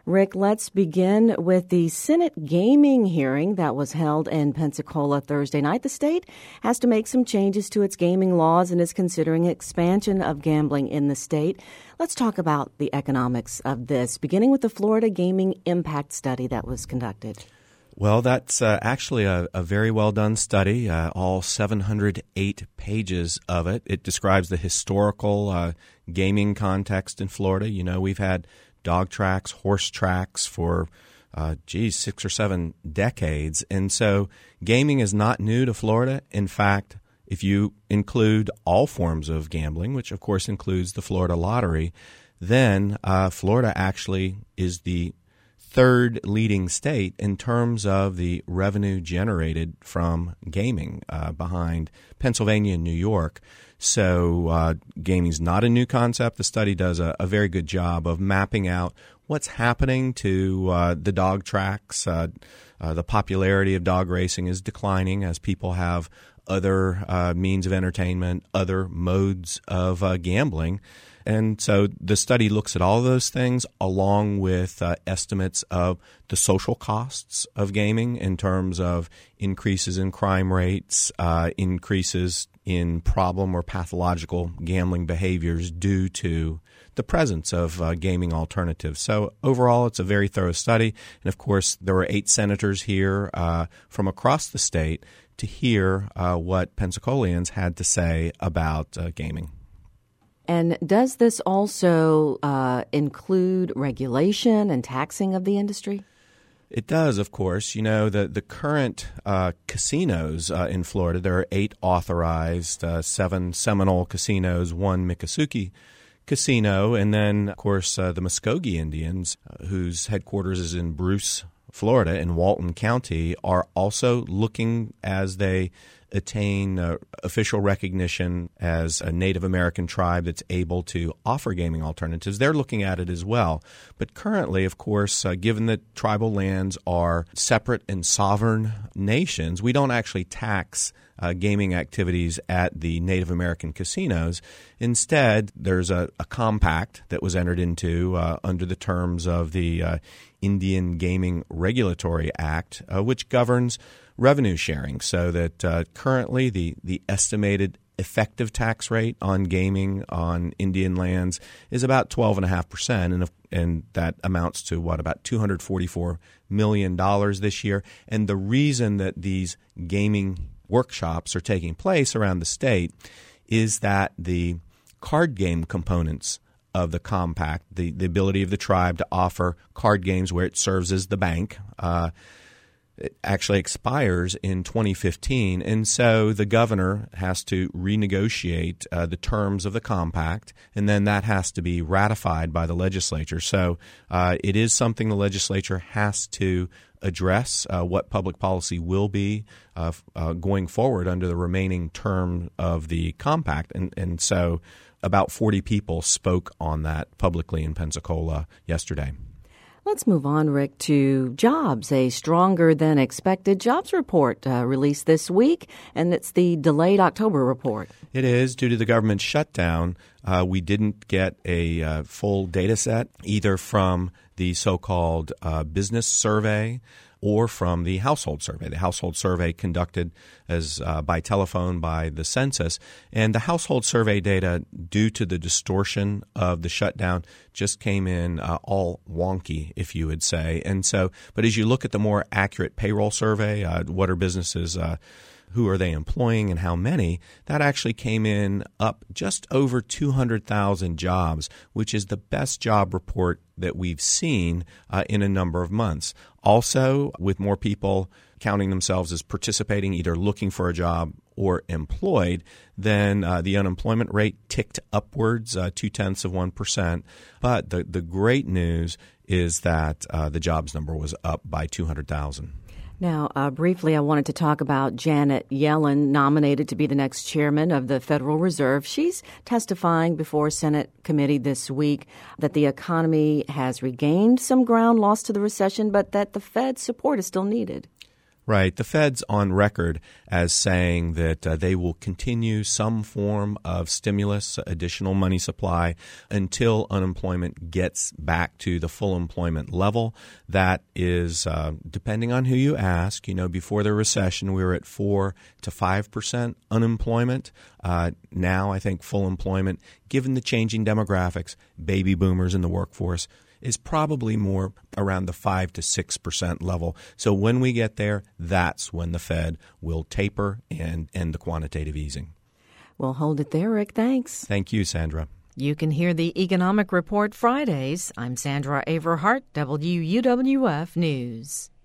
Rick, let's begin with the Senate gaming hearing that was held in Pensacola Thursday night. The state has to make some changes to its gaming laws and is considering expansion of gambling in the state. Let's talk about the economics of this, beginning with the Florida Gaming Impact Study that was conducted. Well, that's actually a very well-done study, all 708 pages of it. It describes the historical gaming context in Florida. You know, we've had dog tracks, horse tracks for, 6 or 7 decades. And so gaming is not new to Florida. In fact, if you include all forms of gambling, which of course includes the Florida lottery, then Florida actually is the third leading state in terms of the revenue generated from gaming, behind Pennsylvania and New York. So gaming is not a new concept. The study does a very good job of mapping out what's happening to the dog tracks. The popularity of dog racing is declining as people have other means of entertainment, other modes of gambling. And so the study looks at all those things along with estimates of the social costs of gaming in terms of increases in crime rates, increases in problem or pathological gambling behaviors due to the presence of gaming alternatives. So overall, it's a very thorough study. And of course, there were 8 senators here from across the state to hear what Pensacolians had to say about gaming. And does this also include regulation and taxing of the industry? It does, of course. You know, the current casinos in Florida, there are 8 authorized, 7 Seminole casinos, 1 Miccosukee casino, and then, of course, the Muskogee Indians, whose headquarters is in Bruce, Florida, in Walton County, are also looking as they attain official recognition as a Native American tribe that's able to offer gaming alternatives. They're looking at it as well. But currently, of course, given that tribal lands are separate and sovereign nations, we don't actually tax gaming activities at the Native American casinos. Instead, there's a compact that was entered into under the terms of the Indian Gaming Regulatory Act, which governs revenue sharing, so that currently the estimated effective tax rate on gaming on Indian lands is about 12.5%, and that amounts to about $244 million this year. And the reason that these gaming workshops are taking place around the state is that the card game components of the compact, the ability of the tribe to offer card games where it serves as the bank, it actually expires in 2015, and so the governor has to renegotiate the terms of the compact, and then that has to be ratified by the legislature. So it is something the legislature has to address, what public policy will be going forward under the remaining term of the compact, and so about 40 people spoke on that publicly in Pensacola yesterday. Let's move on, Rick, to jobs. A stronger than expected jobs report released this week, and it's the delayed October report. It is. Due to the government shutdown, we didn't get a full data set, either from the so-called business survey or from the household survey. The household survey conducted as by telephone by the census. And the household survey data, due to the distortion of the shutdown, just came in all wonky, if you would say. And so, but as you look at the more accurate payroll survey, what are businesses who are they employing and how many, that actually came in up just over 200,000 jobs, which is the best job report that we've seen in a number of months. Also, with more people counting themselves as participating, either looking for a job or employed, then the unemployment rate ticked upwards 0.2%. But the great news is that the jobs number was up by 200,000. Now, briefly, I wanted to talk about Janet Yellen, nominated to be the next chairman of the Federal Reserve. She's testifying before a Senate committee this week that the economy has regained some ground lost to the recession, but that the Fed's support is still needed. Right. The Fed's on record as saying that they will continue some form of stimulus, additional money supply, until unemployment gets back to the full employment level. That is, depending on who you ask, before the recession, we were at 4 to 5% unemployment. Now I think full employment, given the changing demographics, baby boomers in the workforce, is probably more around the 5 to 6% level. So when we get there, that's when the Fed will taper and end the quantitative easing. We'll hold it there, Rick. Thanks. Thank you, Sandra. You can hear the Economic Report Fridays. I'm Sandra Averhart, WUWF News.